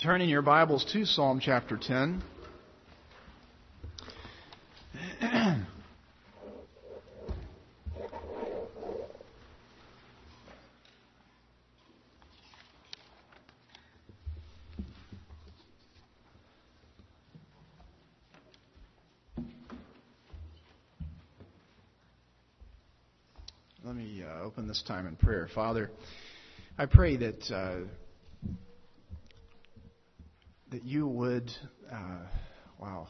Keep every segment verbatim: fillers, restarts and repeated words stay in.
Turn in your Bibles to Psalm chapter ten. Let me uh, open this time in prayer. Father, I pray that uh, that you would, uh, wow,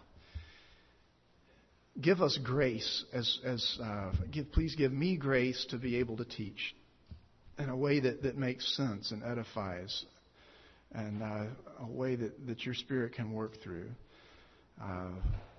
give us grace as as uh, give. Please give me grace to be able to teach in a way that, that makes sense and edifies, and uh, a way that, that your Spirit can work through. Uh,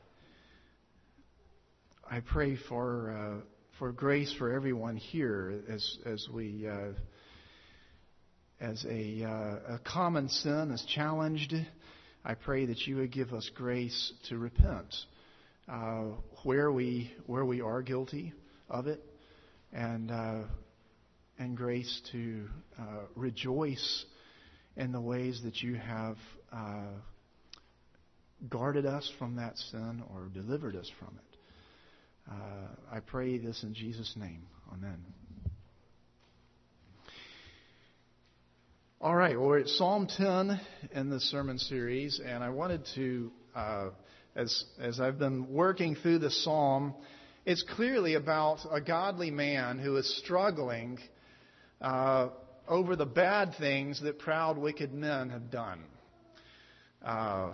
I pray for. Uh, For grace for everyone here, as as we uh, as a uh, a common sin is challenged, I pray that you would give us grace to repent uh, where we where we are guilty of it, and uh, and grace to uh, rejoice in the ways that you have uh, guarded us from that sin or delivered us from it. Uh, I pray this in Jesus' name. Amen. All right, well, we're at Psalm ten in the sermon series, and I wanted to, uh, as as I've been working through the psalm, it's clearly about a godly man who is struggling uh, over the bad things that proud, wicked men have done. Uh,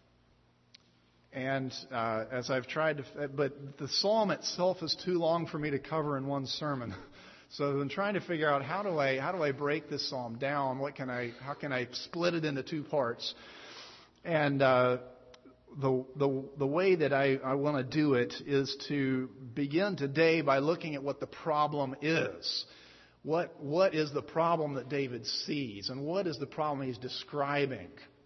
And uh, as I've tried to, but the psalm itself is too long for me to cover in one sermon. So I've been trying to figure out how do I how do I break this psalm down? What can I how can I split it into two parts? And uh, the the the way that I, I want to do it is to begin today by looking at what the problem is. What what is the problem that David sees, and what is the problem he's describing?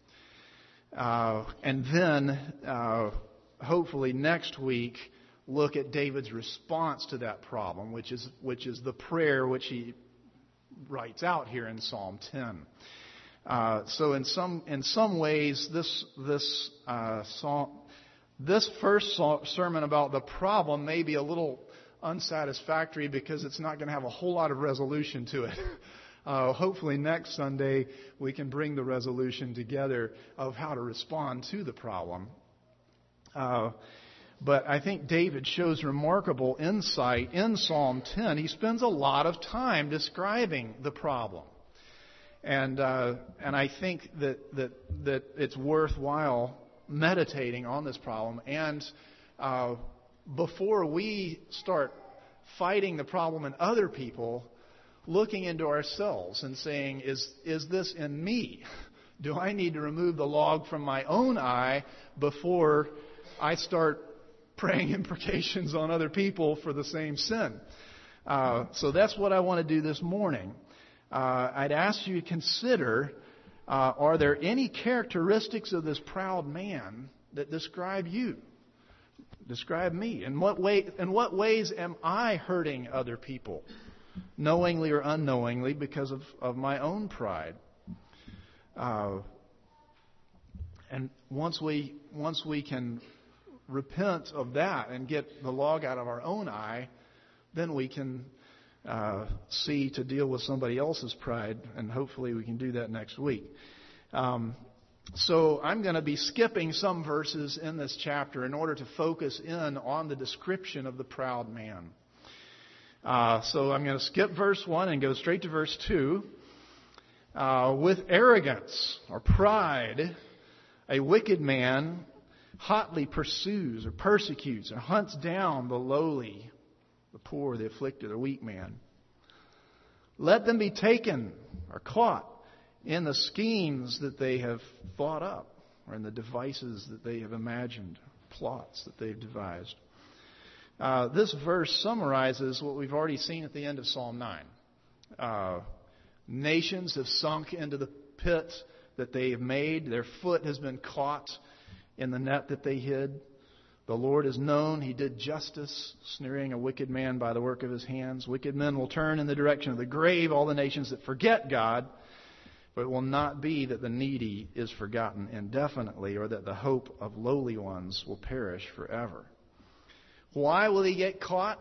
Uh, and then, uh, hopefully next week, look at David's response to that problem, which is which is the prayer which he writes out here in Psalm ten. Uh, so, in some in some ways, this this uh, psalm, this first sermon about the problem may be a little unsatisfactory because it's not going to have a whole lot of resolution to it. Uh, hopefully next Sunday we can bring the resolution together of how to respond to the problem. Uh, but I think David shows remarkable insight in Psalm ten. He spends a lot of time describing the problem. And uh, and I think that, that, that it's worthwhile meditating on this problem. And uh, before we start fighting the problem in other people, looking into ourselves and saying, is is this in me? Do I need to remove the log from my own eye before I start praying imprecations on other people for the same sin? Uh, so that's what I want to do this morning. Uh, I'd ask you to consider, uh, are there any characteristics of this proud man that describe you? Describe me. In what way? In what ways am I hurting other people? Knowingly or unknowingly, because of, of my own pride. Uh, and once we once we can repent of that and get the log out of our own eye, then we can uh, see to deal with somebody else's pride, and hopefully we can do that next week. Um, so I'm going to be skipping some verses in this chapter in order to focus in on the description of the proud man. Uh, so I'm going to skip verse one and go straight to verse two. Uh, with arrogance or pride, a wicked man hotly pursues or persecutes or hunts down the lowly, the poor, the afflicted, the weak man. Let them be taken or caught in the schemes that they have thought up, or in the devices that they have imagined, plots that they've devised. Uh, this verse summarizes what we've already seen at the end of Psalm nine. Uh, nations have sunk into the pit that they have made. Their foot has been caught in the net that they hid. The Lord is known. He did justice, snaring a wicked man by the work of his hands. Wicked men will turn in the direction of the grave, all the nations that forget God. For it will not be that the needy is forgotten indefinitely, or that the hope of lowly ones will perish forever. Why will he get caught?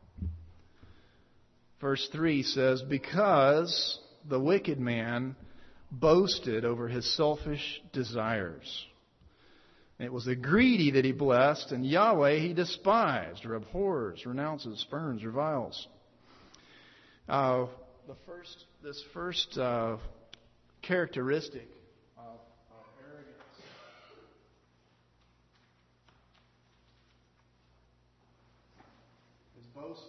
Verse three says, because the wicked man boasted over his selfish desires. It was the greedy that he blessed, and Yahweh he despised, or abhors, renounces, spurns, reviles. Uh, the first, this first uh, characteristic of, of arrogance is boasting.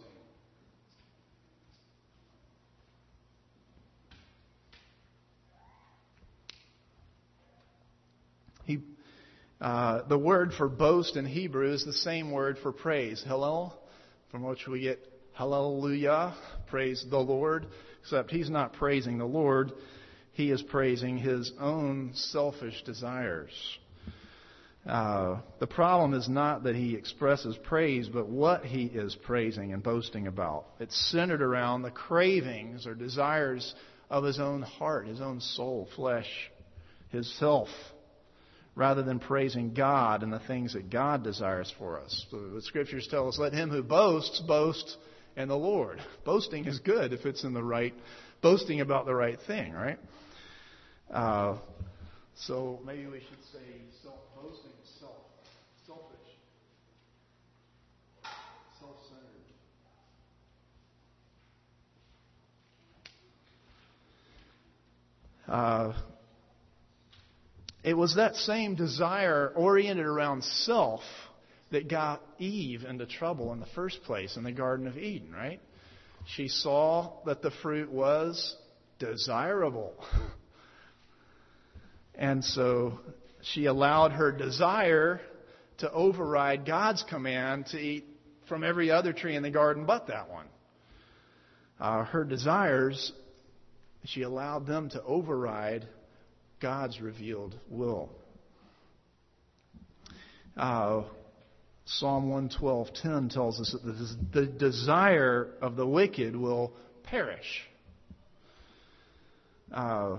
He, uh, the word for boast in Hebrew is the same word for praise, hallel, from which we get hallelujah, praise the Lord, except he's not praising the Lord. He is praising his own selfish desires. Uh, the problem is not that he expresses praise, but what he is praising and boasting about. It's centered around the cravings or desires of his own heart, his own soul, flesh, his self, rather than praising God and the things that God desires for us. So the Scriptures tell us, let him who boasts, boast in the Lord. Boasting is good if it's in the right, boasting about the right thing, right? Uh, so maybe we should say self-boasting is self, selfish, self-centered. Uh, it was that same desire oriented around self that got Eve into trouble in the first place in the Garden of Eden, right? She saw that the fruit was desirable. And so she allowed her desire to override God's command to eat from every other tree in the garden but that one. Uh, her desires, she allowed them to override God's revealed will. Uh, Psalm one twelve ten tells us that the desire of the wicked will perish. Uh,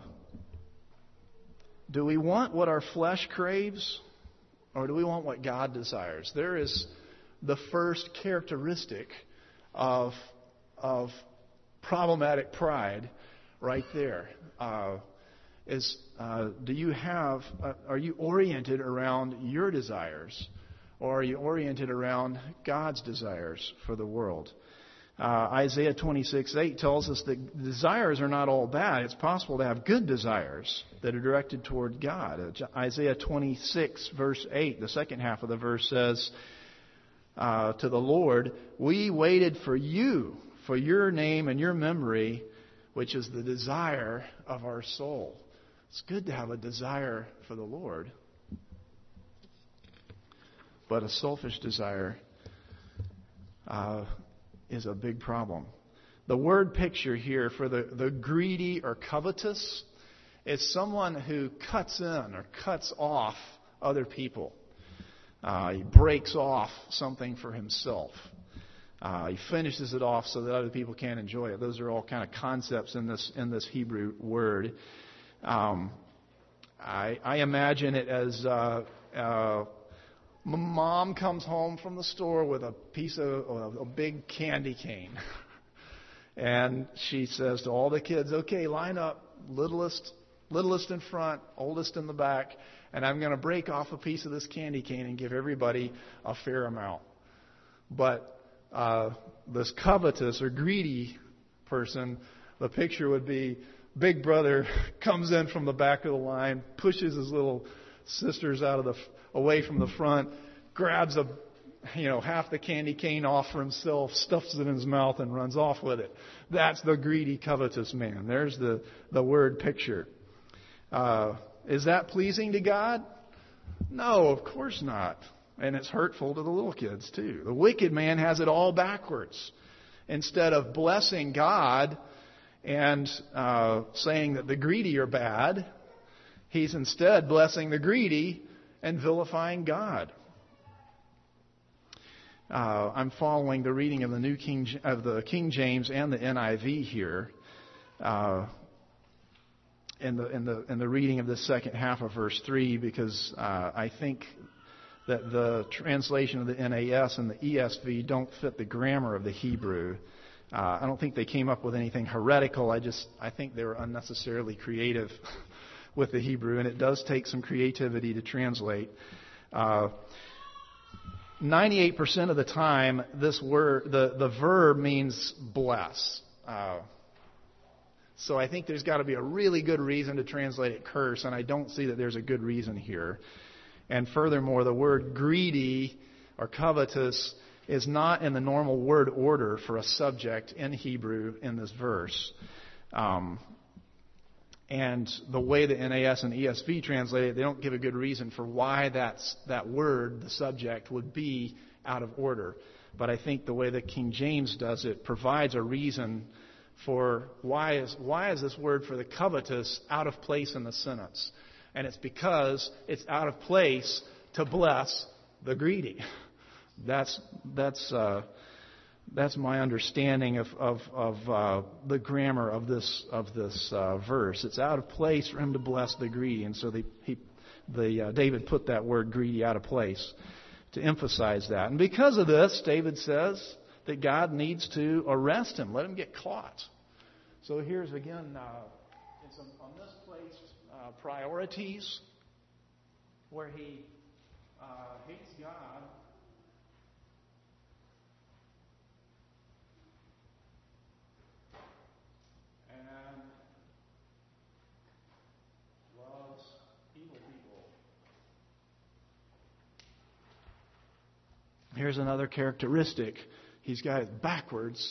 do we want what our flesh craves, or do we want what God desires? There is the first characteristic of, of problematic pride right there. Uh, is uh, do you have? Uh, are you oriented around your desires, or are you oriented around God's desires for the world? Uh, Isaiah twenty-six eight tells us that desires are not all bad. It's possible to have good desires that are directed toward God. Uh, Isaiah twenty-six verse eight, the second half of the verse says uh, to the Lord, "We waited for you, for your name and your memory, which is the desire of our soul." It's good to have a desire for the Lord, but a selfish desire uh, is a big problem. The word picture here for the, the greedy or covetous is someone who cuts in or cuts off other people. Uh, he breaks off something for himself. Uh, he finishes it off so that other people can't enjoy it. Those are all kind of concepts in this in this Hebrew word. Um, I, I imagine it as uh, uh, Mom comes home from the store with a piece of a big candy cane, and she says to all the kids, "Okay, line up, littlest, littlest in front, oldest in the back, and I'm going to break off a piece of this candy cane and give everybody a fair amount." But uh, this covetous or greedy person, the picture would be Big Brother comes in from the back of the line, pushes his little sisters out of the away from the front, grabs a you know half the candy cane off for himself, stuffs it in his mouth, and runs off with it. That's the greedy, covetous man. There's the the word picture. Uh, is that pleasing to God? No, of course not. And it's hurtful to the little kids too. The wicked man has it all backwards. Instead of blessing God and uh, saying that the greedy are bad, he's instead blessing the greedy and vilifying God. Uh, I'm following the reading of the New King of the King James and the N I V here. Uh, in the in the in the reading of the second half of verse three, because uh, I think that the translation of the N A S and the E S V don't fit the grammar of the Hebrew. Uh, I don't think they came up with anything heretical. I just I think they were unnecessarily creative with the Hebrew, and it does take some creativity to translate. Uh, ninety-eight percent of the time, this word, the, the verb means bless. Uh, so I think there's got to be a really good reason to translate it curse, and I don't see that there's a good reason here. And furthermore, the word greedy or covetous is not in the normal word order for a subject in Hebrew in this verse. Um, and the way the N A S and E S V translate it, they don't give a good reason for why that's, that word, the subject, would be out of order. But I think the way that King James does it provides a reason for why is, why is this word for the covetous out of place in the sentence. And it's because it's out of place to bless the greedy. That's that's uh, that's my understanding of of, of uh, the grammar of this of this uh, verse. It's out of place for him to bless the greedy, and so the he, the uh, David put that word greedy out of place to emphasize that. And because of this, David says that God needs to arrest him, let him get caught. So here's again, uh, it's a, a misplaced uh, priorities where he uh, hates God. Here's another characteristic. He's got it backwards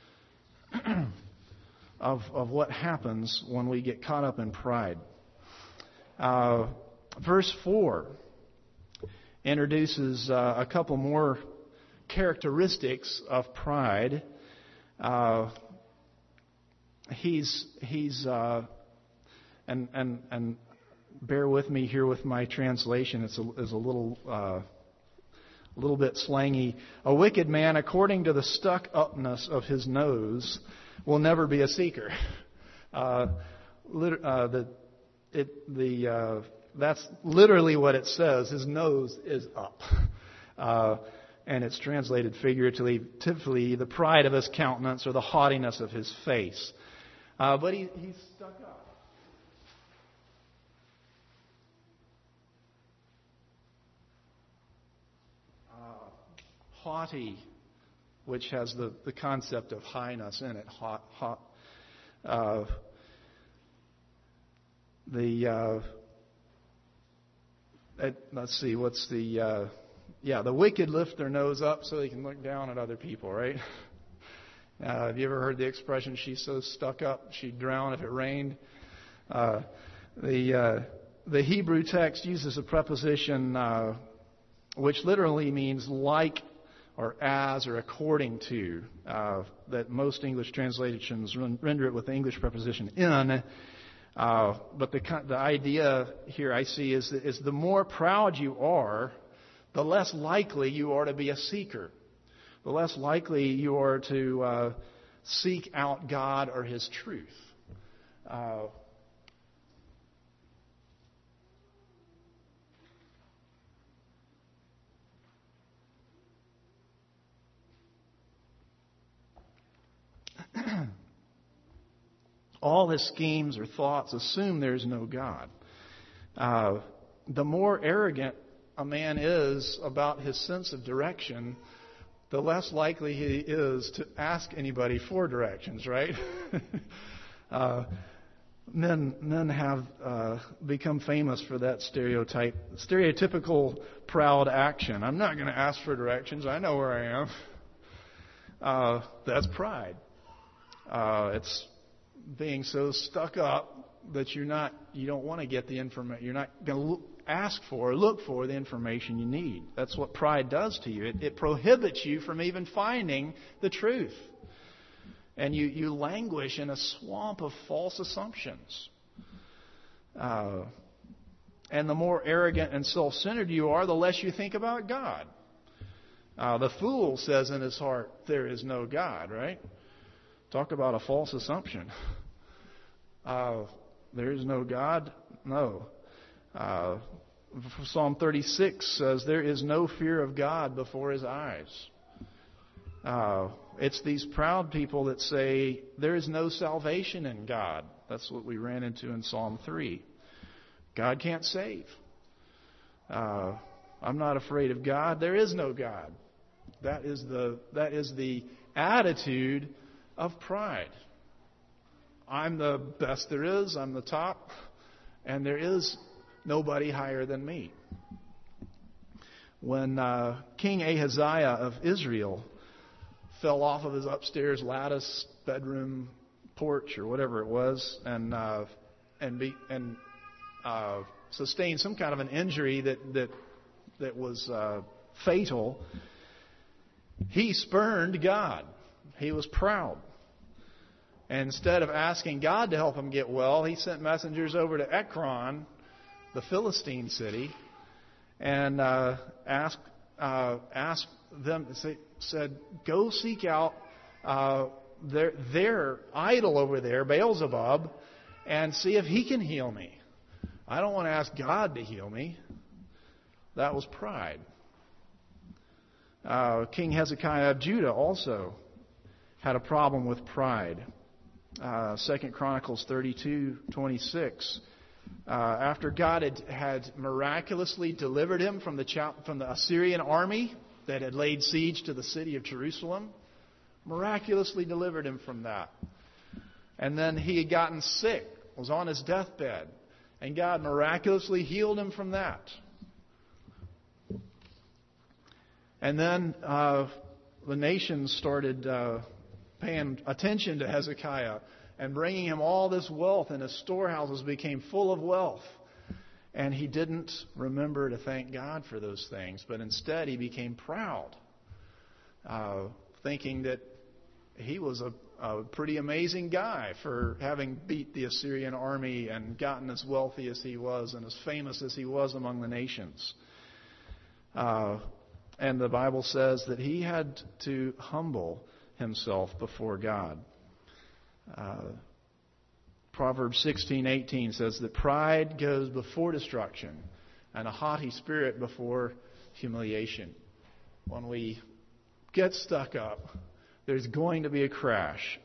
of, of what happens when we get caught up in pride. Uh, verse four introduces uh, a couple more characteristics of pride. Uh, he's he's uh, and and and bear with me here with my translation. It's a, it's a little. Uh, A little bit slangy. A wicked man, according to the stuck-upness of his nose, will never be a seeker. Uh, lit- uh, the, it, the, uh, that's literally what it says. His nose is up. Uh, and it's translated figuratively, typically the pride of his countenance or the haughtiness of his face. Uh, but he, he's stuck up. Haughty, which has the, the concept of highness in it. Hot, hot. Uh, the uh, it, let's see, what's the uh, yeah? The wicked lift their nose up so they can look down at other people, right? Uh, have you ever heard the expression, she's so stuck up, she'd drown if it rained? Uh, the, uh, the Hebrew text uses a preposition uh, which literally means like or as or according to, uh, that most English translations render it with the English preposition in. Uh, but the, the idea here I see is, is the more proud you are, the less likely you are to be a seeker. The less likely you are to uh, seek out God or His truth. Uh, all his schemes or thoughts assume there's no God. Uh, the more arrogant a man is about his sense of direction, the less likely he is to ask anybody for directions, right? uh, men men have uh, become famous for that stereotype, stereotypical proud action. I'm not going to ask for directions. I know where I am. Uh, that's pride. Uh, it's being so stuck up that you're not, you don't want to get the information. You're not going to ask for or look for the information you need. That's what pride does to you. It, it prohibits you from even finding the truth. And you, you languish in a swamp of false assumptions. Uh, and the more arrogant and self-centered you are, the less you think about God. Uh, the fool says in his heart, there is no God, right? Talk about a false assumption. Uh, There is no God? No. Uh, Psalm thirty-six says, there is no fear of God before His eyes. Uh, it's these proud people that say, there is no salvation in God. That's what we ran into in Psalm three. God can't save. Uh, I'm not afraid of God. There is no God. That is the that is the attitude of pride. I'm the best there is. I'm the top. And there is nobody higher than me. When uh, King Ahaziah of Israel fell off of his upstairs lattice bedroom porch or whatever it was, and uh, and be, and uh, sustained some kind of an injury that that that was uh, fatal, he spurned God. He was proud. And instead of asking God to help him get well, he sent messengers over to Ekron, the Philistine city, and uh, asked uh, asked them. Say, said, "Go seek out uh, their their idol over there, Beelzebub, and see if he can heal me. I don't want to ask God to heal me." That was pride. Uh, King Hezekiah of Judah also had a problem with pride. Uh, Second Chronicles thirty-two twenty-six. Uh, after God had, had miraculously delivered him from the from the Assyrian army that had laid siege to the city of Jerusalem, miraculously delivered him from that. And then he had gotten sick, was on his deathbed, and God miraculously healed him from that. And then uh, the nations started uh, paying attention to Hezekiah and bringing him all this wealth, and his storehouses became full of wealth. And he didn't remember to thank God for those things, but instead he became proud, uh, thinking that he was a, a pretty amazing guy for having beat the Assyrian army and gotten as wealthy as he was and as famous as he was among the nations. Uh, and the Bible says that he had to humble himself before God. Uh, Proverbs sixteen eighteen says that pride goes before destruction and a haughty spirit before humiliation. When we get stuck up, there's going to be a crash.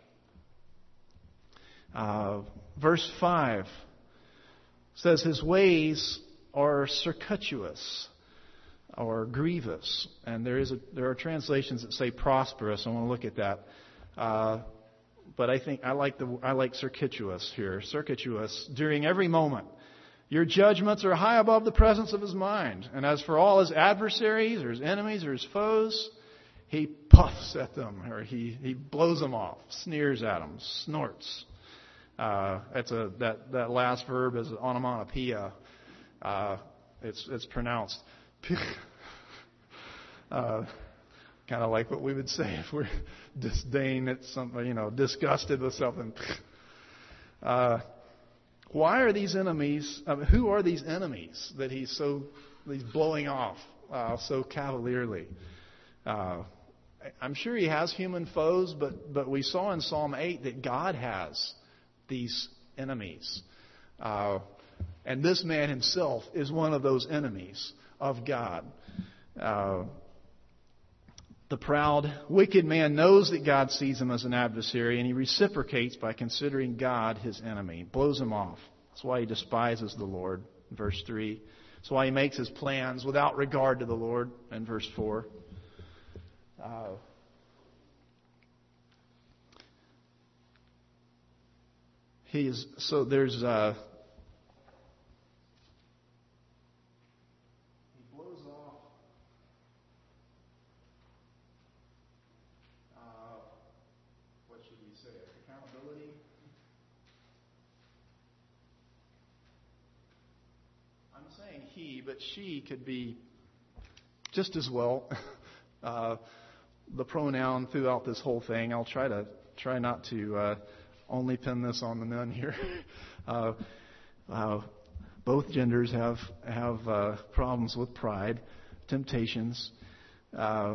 Uh, verse five says his ways are circuitous or grievous. And there is a, there are translations that say prosperous. I want to look at that. Uh, but I think I like the I like circuitous here. Circuitous, during every moment. Your judgments are high above the presence of his mind. And as for all his adversaries or his enemies or his foes, he puffs at them, or he, he blows them off, sneers at them, snorts. Uh, it's a that, that last verb is onomatopoeia. Uh, it's it's pronounced uh, kind of like what we would say if we're disdain at something, you know, disgusted with something. Uh, why are these enemies? Uh, who are these enemies that he's so he's blowing off uh, so cavalierly? Uh, I'm sure he has human foes, but but we saw in Psalm eight that God has these enemies, uh, and this man himself is one of those enemies of God. Uh, the proud, wicked man knows that God sees him as an adversary, and he reciprocates by considering God his enemy, blows him off. That's why he despises the Lord, in verse three. That's why he makes his plans without regard to the Lord, in verse four. Uh, he is so there's uh, he blows off uh, what should we say, accountability. I'm saying he, but she could be just as well. uh, the pronoun throughout this whole thing. I'll try to try not to uh, only pin this on the men here. uh, uh, both genders have have uh, problems with pride, temptations. Uh,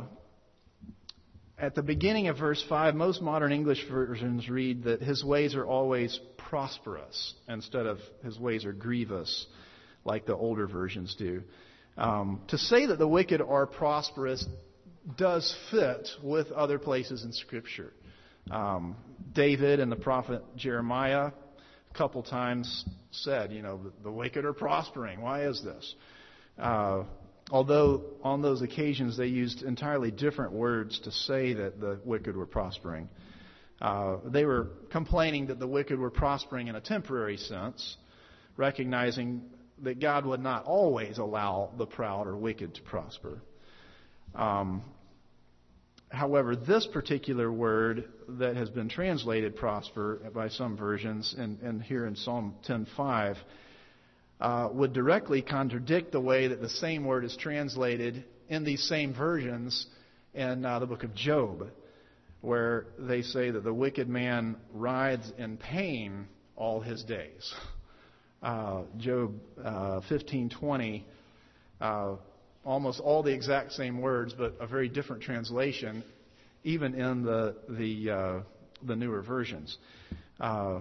at the beginning of verse five, most modern English versions read that his ways are always prosperous instead of his ways are grievous, like the older versions do. Um, to say that the wicked are prosperous does fit with other places in Scripture. Um, David and the prophet Jeremiah a couple times said, you know, the, the wicked are prospering. Why is this? Uh, although on those occasions they used entirely different words to say that the wicked were prospering. Uh, they were complaining that the wicked were prospering in a temporary sense, recognizing that God would not always allow the proud or wicked to prosper. Um, however, this particular word that has been translated prosper by some versions, and, and here in Psalm ten five, uh, would directly contradict the way that the same word is translated in these same versions in uh, the book of Job, where they say that the wicked man rides in pain all his days. Uh, Job uh, fifteen twenty, uh, almost all the exact same words, but a very different translation, even in the the uh, the newer versions. Uh,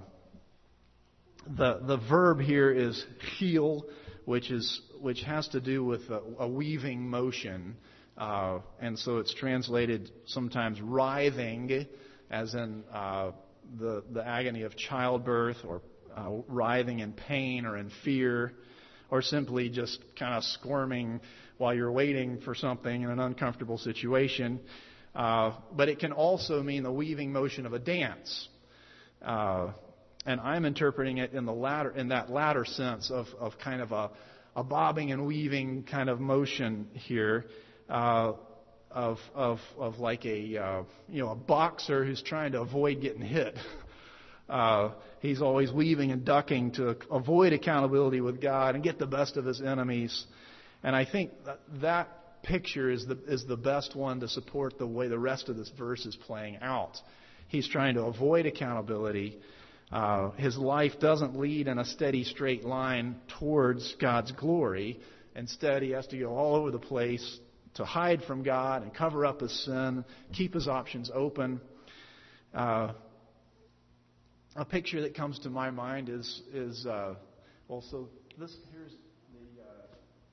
the the verb here is heel, which is which has to do with a, a weaving motion, uh, and so it's translated sometimes writhing, as in uh, the the agony of childbirth, or Uh, writhing in pain or in fear, or simply just kind of squirming while you're waiting for something in an uncomfortable situation. Uh, but it can also mean the weaving motion of a dance. Uh, and I'm interpreting it in the latter, in that latter sense of, of kind of a, a bobbing and weaving kind of motion here, uh, of, of, of like a, uh, you know, a boxer who's trying to avoid getting hit. Uh, he's always weaving and ducking to avoid accountability with God and get the best of his enemies. And I think that, that picture is the is the best one to support the way the rest of this verse is playing out. He's trying to avoid accountability. Uh, his life doesn't lead in a steady, straight line towards God's glory. Instead, he has to go all over the place to hide from God and cover up his sin, keep his options open. Uh, A picture that comes to my mind is is uh, well. So this here's the uh,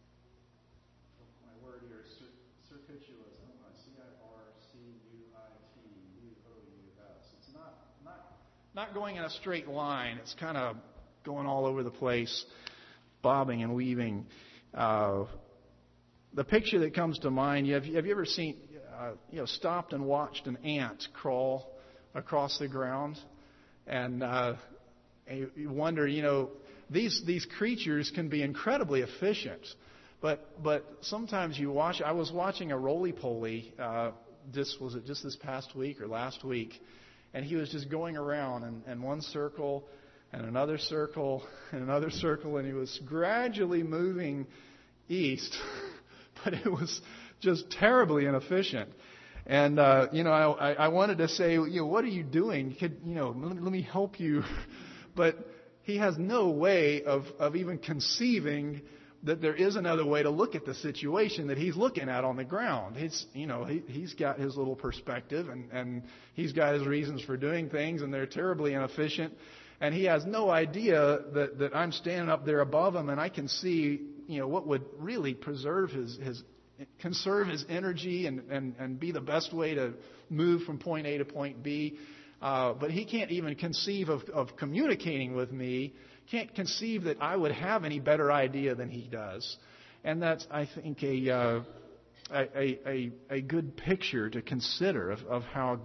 my word here, circuitous. C I R C U I T U O U S. It's not not not going in a straight line. It's kind of going all over the place, bobbing and weaving. Uh, the picture that comes to mind. Have you, have you ever seen uh, you know stopped and watched an ant crawl across the ground? And uh, you wonder, you know, these these creatures can be incredibly efficient, but but sometimes you watch. I was watching a roly-poly. Uh, this was it just this past week or last week, and he was just going around in, in one circle, and another circle, and another circle, and he was gradually moving east, but it was just terribly inefficient. And, uh, you know, I, I wanted to say, you know, what are you doing? Could, you know, let, let me help you. But he has no way of, of even conceiving that there is another way to look at the situation that he's looking at on the ground. He's, you know, he, he's got his little perspective, and, and he's got his reasons for doing things, and they're terribly inefficient. And he has no idea that, that I'm standing up there above him, and I can see, you know, what would really preserve his, his conserve his energy and, and, and be the best way to move from point A to point B. Uh, but he can't even conceive of, of communicating with me, can't conceive that I would have any better idea than he does. And that's, I think, a, uh, a, a, a good picture to consider of, of how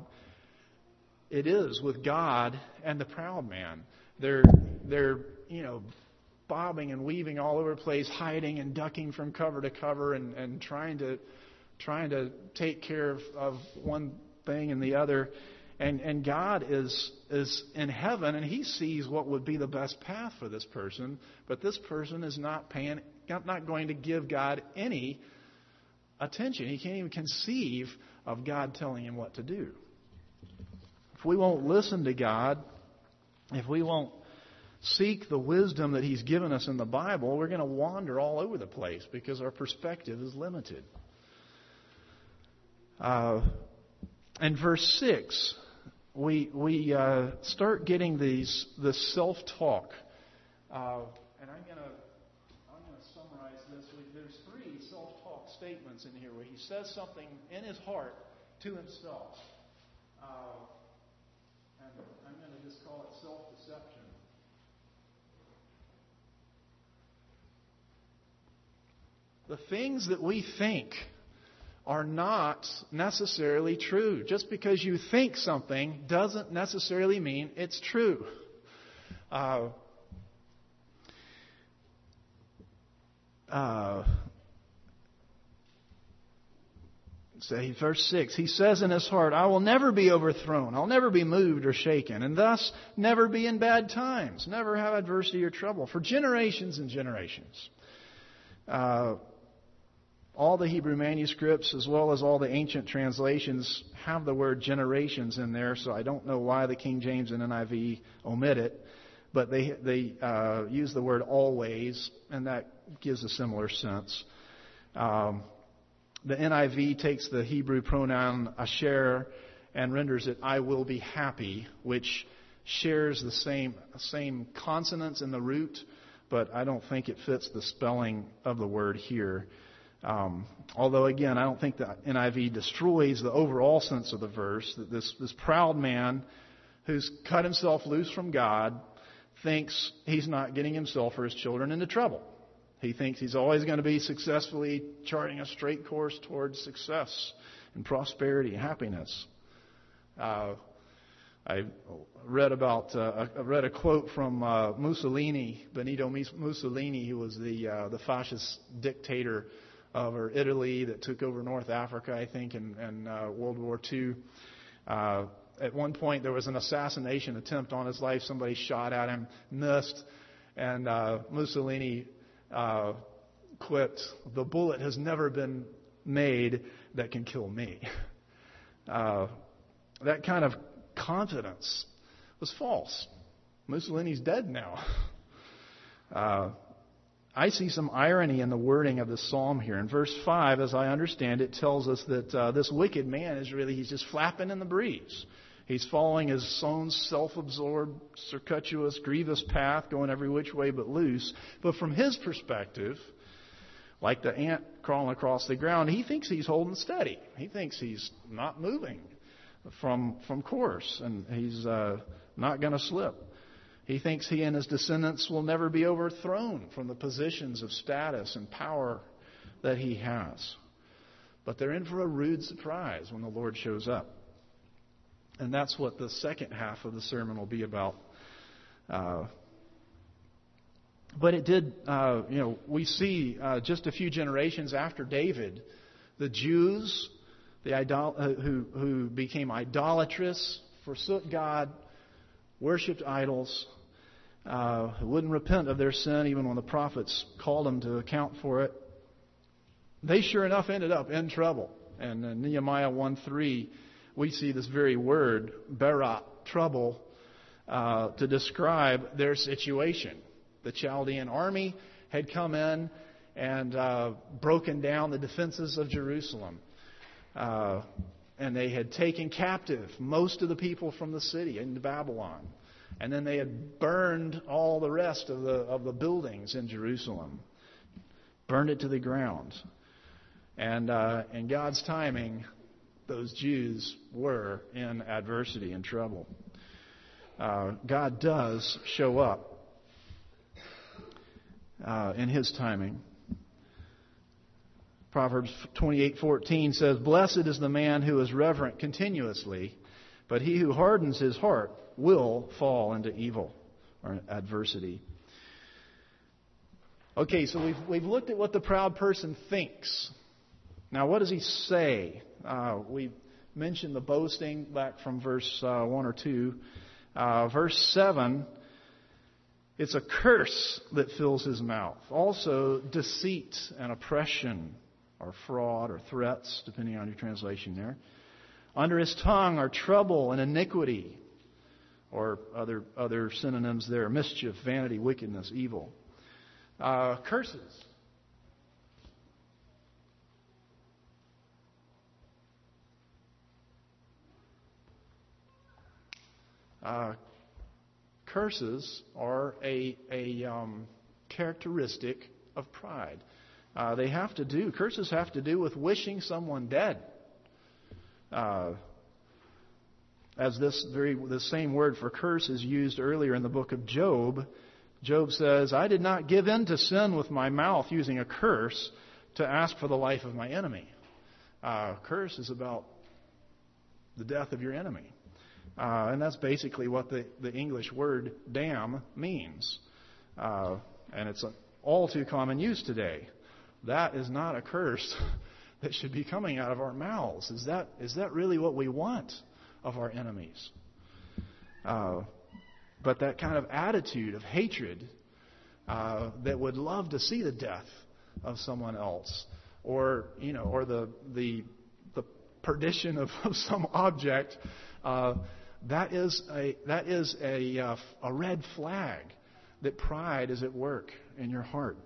it is with God and the proud man. They're, they're, you know, bobbing and weaving all over the place, hiding and ducking from cover to cover, and, and trying to trying to take care of, of one thing and the other. And and God is is in heaven, and He sees what would be the best path for this person. But this person is not paying, not going to give God any attention. He can't even conceive of God telling him what to do. If we won't listen to God, if we won't seek the wisdom that He's given us in the Bible, we're going to wander all over the place because our perspective is limited. Uh, in verse six, we we uh, start getting these this self-talk. Uh, and I'm going to I'm going to summarize this. There's three self-talk statements in here where he says something in his heart to himself. Uh, and I'm going to just call it self-deception. The things that we think are not necessarily true. Just because you think something doesn't necessarily mean it's true. Uh, uh, say verse six, he says in his heart, I will never be overthrown. I'll never be moved or shaken, and thus never be in bad times, never have adversity or trouble for generations and generations. Uh, All the Hebrew manuscripts, as well as all the ancient translations, have the word generations in there, so I don't know why the King James and N I V omit it. But they they uh, use the word always, and that gives a similar sense. Um, the N I V takes the Hebrew pronoun asher and renders it I will be happy, which shares the same same consonants in the root, but I don't think it fits the spelling of the word here. Um, although, again, I don't think the N I V destroys the overall sense of the verse, that this, this proud man who's cut himself loose from God thinks he's not getting himself or his children into trouble. He thinks he's always going to be successfully charting a straight course towards success and prosperity and happiness. Uh, I read about uh, I read a quote from uh, Mussolini, Benito Mussolini, who was the uh, the fascist dictator of Italy that took over North Africa, I think, in, in uh, World War Two. Uh, at one point, there was an assassination attempt on his life. Somebody shot at him, missed, and uh, Mussolini uh, quipped, "The bullet has never been made that can kill me." Uh, that kind of confidence was false. Mussolini's dead now. Uh, I see some irony in the wording of the psalm here. In verse five, as I understand it, tells us that uh, this wicked man is really, he's just flapping in the breeze. He's following his own self-absorbed, circuitous, grievous path, going every which way but loose. But from his perspective, like the ant crawling across the ground, he thinks he's holding steady. He thinks he's not moving from from course, and he's uh, not going to slip. He thinks he and his descendants will never be overthrown from the positions of status and power that he has. But they're in for a rude surprise when the Lord shows up. And that's what the second half of the sermon will be about. Uh, but it did, uh, you know, we see uh, just a few generations after David, the Jews the idol- uh, who, who became idolatrous, forsook God, worshipped idols, uh, who wouldn't repent of their sin even when the prophets called them to account for it. They sure enough ended up in trouble. And in Nehemiah one three, we see this very word, berat, trouble, uh, to describe their situation. The Chaldean army had come in and uh, broken down the defenses of Jerusalem. Uh, and they had taken captive most of the people from the city into Babylon. And then they had burned all the rest of the of the buildings in Jerusalem. Burned it to the ground. And uh, in God's timing, those Jews were in adversity and trouble. Uh, God does show up uh, in His timing. Proverbs twenty-eight fourteen says, "Blessed is the man who is reverent continuously, but he who hardens his heart will fall into evil," or adversity. Okay, so we've we've looked at what the proud person thinks. Now, what does he say? Uh, we mentioned the boasting back from verse uh, one or two. Uh, verse seven, it's a curse that fills his mouth. Also, deceit and oppression, or fraud, or threats, depending on your translation there. Under his tongue are trouble and iniquity, or other other synonyms there: mischief, vanity, wickedness, evil. Uh, curses. uh, curses are a, a um, characteristic of pride. Uh, they have to do, curses have to do with wishing someone dead. Uh, as this very the same word for curse is used earlier in the book of Job. Job says, I did not give in to sin with my mouth using a curse to ask for the life of my enemy. Uh, curse is about the death of your enemy. Uh, and that's basically what the, the English word damn means. Uh, and it's an all too common use today. That is not a curse that should be coming out of our mouths. Is that is that really what we want of our enemies? Uh, but that kind of attitude of hatred uh, that would love to see the death of someone else, or you know, or the the the perdition of, of some object, uh, that is a that is a uh, a red flag that pride is at work in your heart.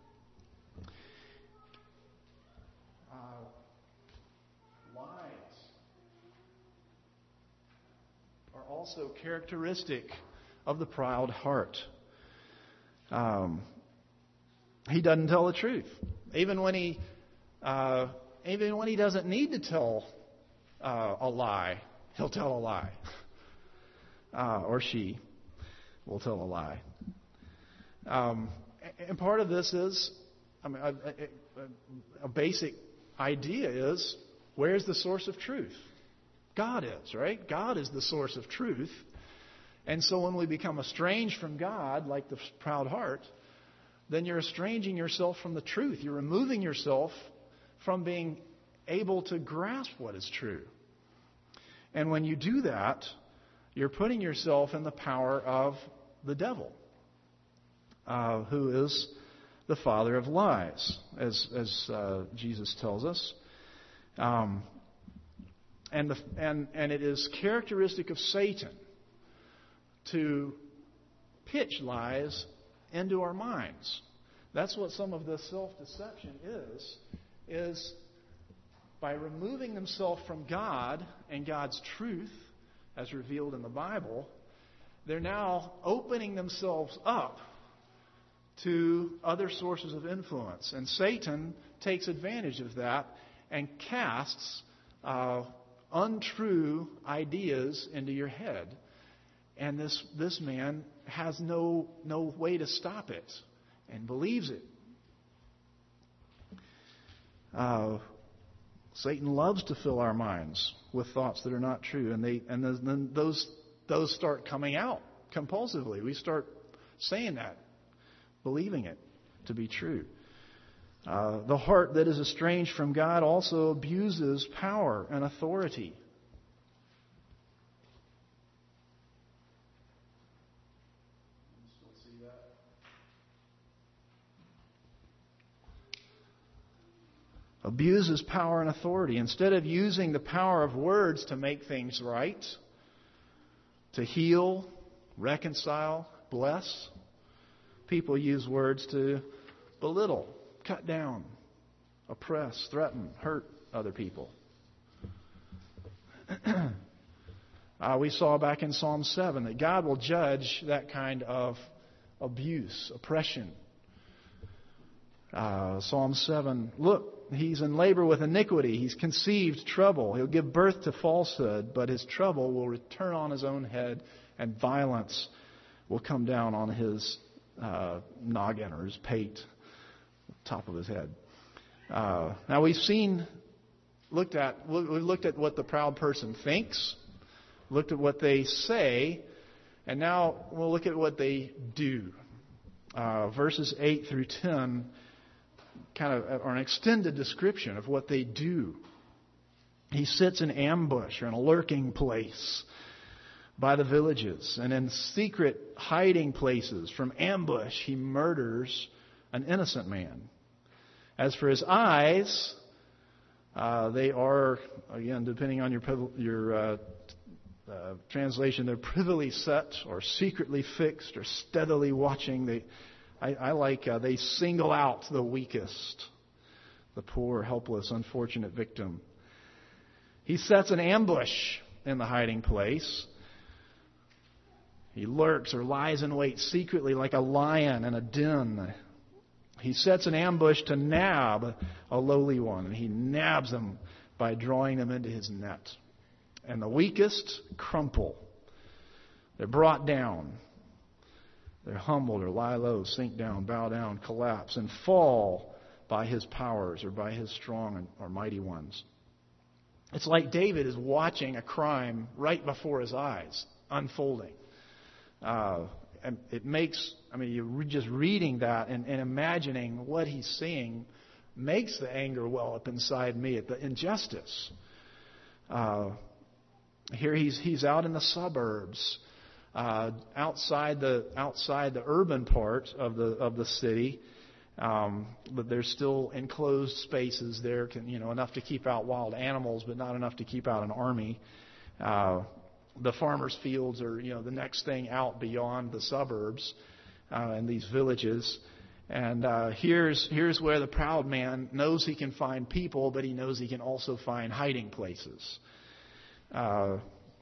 Also characteristic of the proud heart. Um, he doesn't tell the truth, even when he, uh, even when he doesn't need to tell uh, a lie. He'll tell a lie, uh, or she will tell a lie. Um, and part of this is, I mean, a, a, a basic idea is, where's the source of truth? God is, right? God is the source of truth. And so when we become estranged from God, like the proud heart, then you're estranging yourself from the truth. You're removing yourself from being able to grasp what is true. And when you do that, you're putting yourself in the power of the devil, uh, who is the father of lies, as, as uh, Jesus tells us. Um And, the, and and it is characteristic of Satan to pitch lies into our minds. That's what some of this self-deception is, is by removing themselves from God and God's truth, as revealed in the Bible, they're now opening themselves up to other sources of influence. And Satan takes advantage of that and casts uh, untrue ideas into your head, and this this man has no no way to stop it, and believes it. Uh, Satan loves to fill our minds with thoughts that are not true, and they and then those those start coming out compulsively. We start saying that, believing it to be true. Uh, the heart that is estranged from God also abuses power and authority. Abuses power and authority. Instead of using the power of words to make things right, to heal, reconcile, bless, people use words to belittle, cut down, oppress, threaten, hurt other people. uh, we saw back in Psalm seven that God will judge that kind of abuse, oppression. Uh, Psalm seven, look, he's in labor with iniquity. He's conceived trouble. He'll give birth to falsehood, but his trouble will return on his own head, and violence will come down on his uh, noggin or his pate, top of his head. Uh, now we've seen, looked at, we've looked at what the proud person thinks, looked at what they say, and now we'll look at what they do. Uh, verses eight through ten kind of are an extended description of what they do. He sits in ambush or in a lurking place by the villages, and in secret hiding places from ambush he murders an innocent man. As for his eyes, uh, they are, again, depending on your your uh, uh, translation, they're privily set or secretly fixed or steadily watching. They I, I like, uh, they single out the weakest, the poor, helpless, unfortunate victim. He sets an ambush in the hiding place. He lurks or lies in wait secretly like a lion in a den. He sets an ambush to nab a lowly one, and he nabs them by drawing them into his net. And the weakest crumple. They're brought down. They're humbled or lie low, sink down, bow down, collapse, and fall by his powers or by his strong or mighty ones. It's like David is watching a crime right before his eyes unfolding. Uh, and it makes, I mean, you're just reading that and, and imagining what he's seeing makes the anger well up inside me at the injustice. Uh, here he's he's out in the suburbs, uh, outside the outside the urban part of the of the city, um, but there's still enclosed spaces there, can, you know, enough to keep out wild animals, but not enough to keep out an army. Uh, the farmers' fields are, you know, the next thing out beyond the suburbs uh, and these villages. And uh, here's here's where the proud man knows he can find people, but he knows he can also find hiding places. Uh,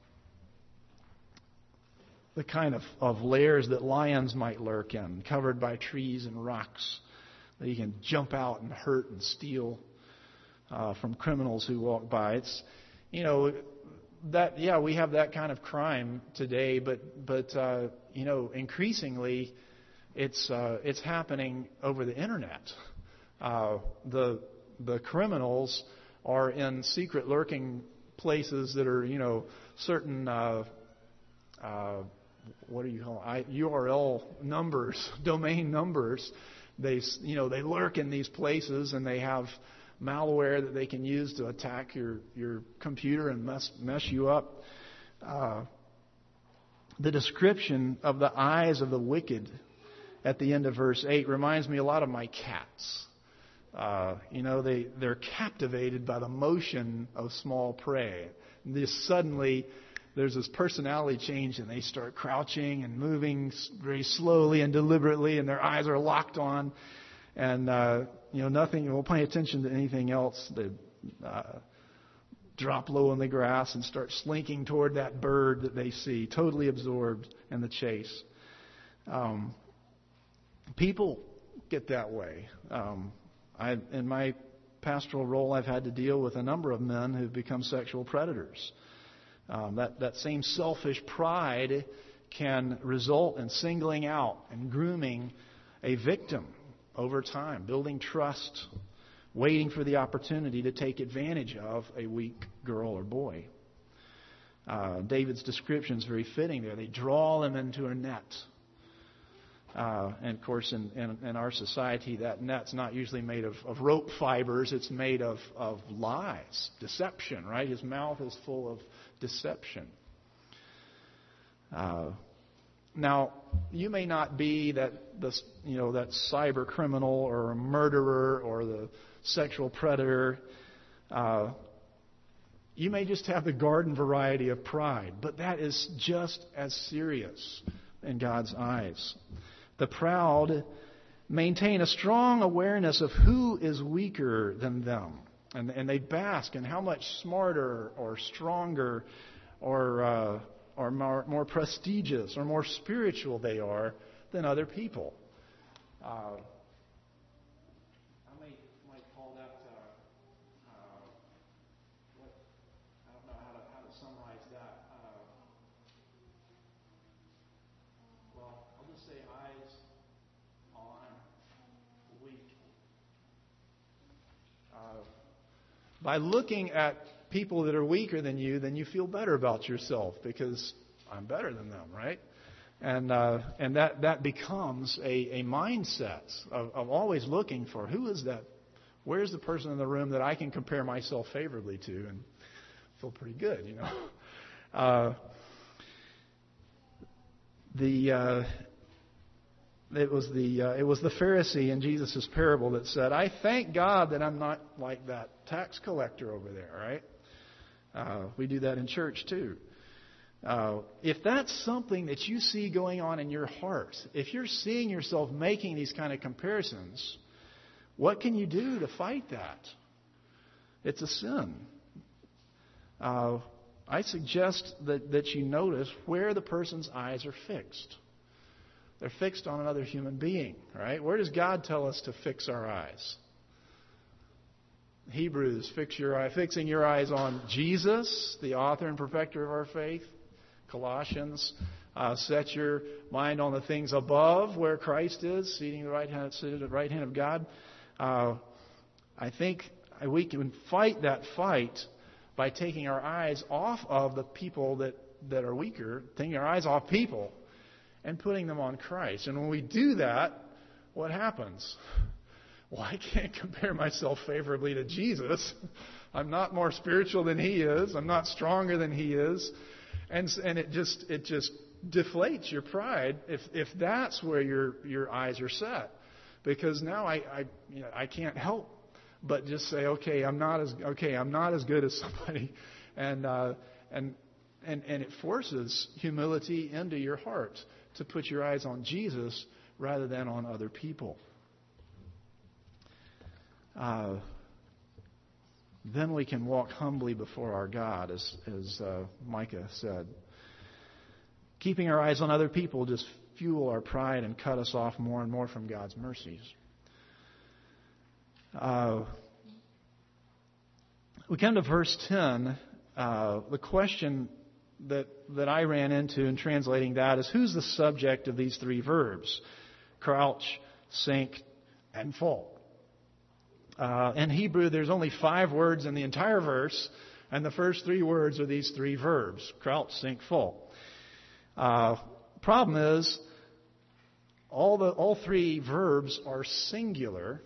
the kind of, of lairs that lions might lurk in, covered by trees and rocks, that he can jump out and hurt and steal uh, from criminals who walk by. It's, you know, that yeah, we have that kind of crime today, but but uh, you know, increasingly, it's uh, it's happening over the internet. Uh, the the criminals are in secret lurking places that are, you know, certain uh, uh, what do you call it? U R L numbers, domain numbers. They you know they lurk in these places, and they have malware that they can use to attack your your computer and mess mess you up. Uh, the description of the eyes of the wicked at the end of verse eight reminds me a lot of my cats. Uh, you know, they, they're captivated by the motion of small prey. And this suddenly, there's this personality change, and they start crouching and moving very slowly and deliberately, and their eyes are locked on. And, uh, you know, nothing, won't pay attention to anything else. They uh, drop low in the grass and start slinking toward that bird that they see, totally absorbed in the chase. Um, people get that way. Um, I, in my pastoral role, I've had to deal with a number of men who've become sexual predators. Um, that, that same selfish pride can result in singling out and grooming a victim over time, building trust, waiting for the opportunity to take advantage of a weak girl or boy. Uh, David's description is very fitting there. They draw them into a net. Uh, and, of course, in, in, in our society, that net's not usually made of, of rope fibers. It's made of, of lies, deception, right? His mouth is full of deception. Uh, now, you may not be that the, you know, that cyber criminal or a murderer or the sexual predator. Uh, you may just have the garden variety of pride, but that is just as serious in God's eyes. The proud maintain a strong awareness of who is weaker than them. And, and they bask in how much smarter or stronger or, uh, or more, more prestigious or more spiritual they are than other people. Uh, I might, might call that, uh, uh, what, I don't know how to, how to summarize that. Uh, well, I'll just say eyes on weak. Uh, by looking at people that are weaker than you, then you feel better about yourself because I'm better than them, right? And uh, and that, that becomes a, a mindset of, of always looking for who is that, where's the person in the room that I can compare myself favorably to and feel pretty good, you know. Uh, the uh, it was the uh, it was the Pharisee in Jesus' parable that said, "I thank God that I'm not like that tax collector over there." Right? Uh, we do that in church too. Uh, if that's something that you see going on in your heart, if you're seeing yourself making these kind of comparisons, what can you do to fight that? It's a sin. Uh, I suggest that, that you notice where the person's eyes are fixed. They're fixed on another human being, right? Where does God tell us to fix our eyes? Hebrews, fix your eye, fixing your eyes on Jesus, the author and perfecter of our faith. Colossians, uh, set your mind on the things above, where Christ is, seating at the right hand, seated at the right hand of God. Uh, I think we can fight that fight by taking our eyes off of the people that, that are weaker, taking our eyes off people and putting them on Christ. And when we do that, what happens? Well, I can't compare myself favorably to Jesus. I'm not more spiritual than He is. I'm not stronger than He is. And and it just it just deflates your pride if if that's where your your eyes are set. Because now I I you know, I can't help but just say, okay, I'm not as okay, I'm not as good as somebody, and uh, and and and it forces humility into your heart to put your eyes on Jesus rather than on other people. Uh, then we can walk humbly before our God, as as uh, Micah said. Keeping our eyes on other people just fuel our pride and cut us off more and more from God's mercies. Uh, we come to verse ten. Uh, the question that that I ran into in translating that is, who's the subject of these three verbs? Crouch, sink, and fall. Uh, in Hebrew, there's only five words in the entire verse, and the first three words are these three verbs: crouch, sink, fall. Uh, problem is, all the all three verbs are singular.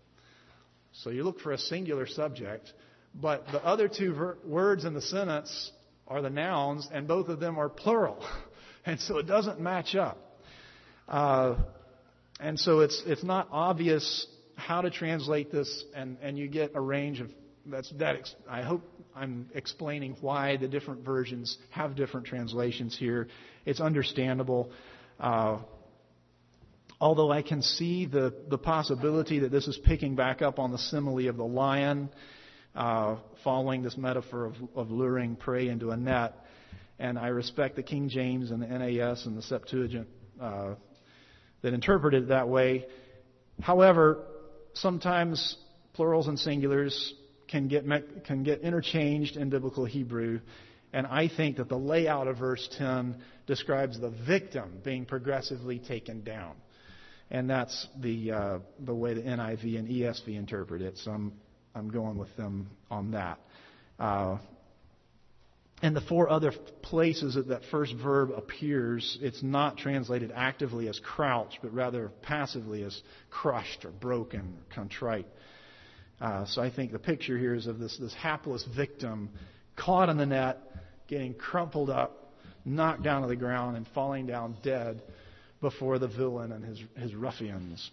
So you look for a singular subject, but the other two ver- words in the sentence are the nouns, and both of them are plural, and so it doesn't match up. Uh, and so it's it's not obvious how to translate this, and, and you get a range of that's that. Ex, I hope I'm explaining why the different versions have different translations here. It's understandable. Uh, Although I can see the, the possibility that this is picking back up on the simile of the lion, uh, following this metaphor of, of luring prey into a net. And I respect the King James and the N A S and the Septuagint uh, that interpret it that way. However, sometimes plurals and singulars can get can get interchanged in biblical Hebrew. And I think that the layout of verse ten describes the victim being progressively taken down. And that's the uh, the way the N I V and E S V interpret it. So I'm I'm going with them on that. Uh, and the four other places that that first verb appears, it's not translated actively as crouch, but rather passively as crushed or broken, or contrite. Uh, so I think the picture here is of this this hapless victim caught in the net, getting crumpled up, knocked down to the ground, and falling down dead before the villain and his his ruffians.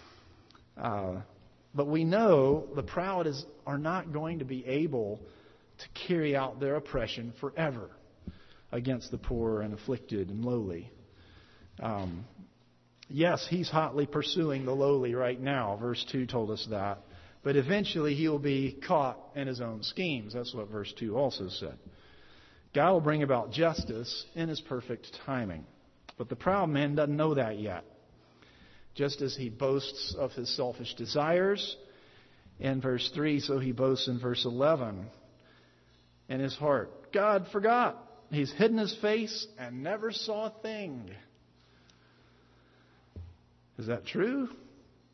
Uh, but we know the proud is are not going to be able to carry out their oppression forever against the poor and afflicted and lowly. Um, yes, he's hotly pursuing the lowly right now. Verse two told us that. But eventually he will be caught in his own schemes. That's what verse two also said. God will bring about justice in His perfect timing. But the proud man doesn't know that yet. Just as he boasts of his selfish desires in verse three, so he boasts in verse eleven in his heart. God forgot. He's hidden His face and never saw a thing. Is that true?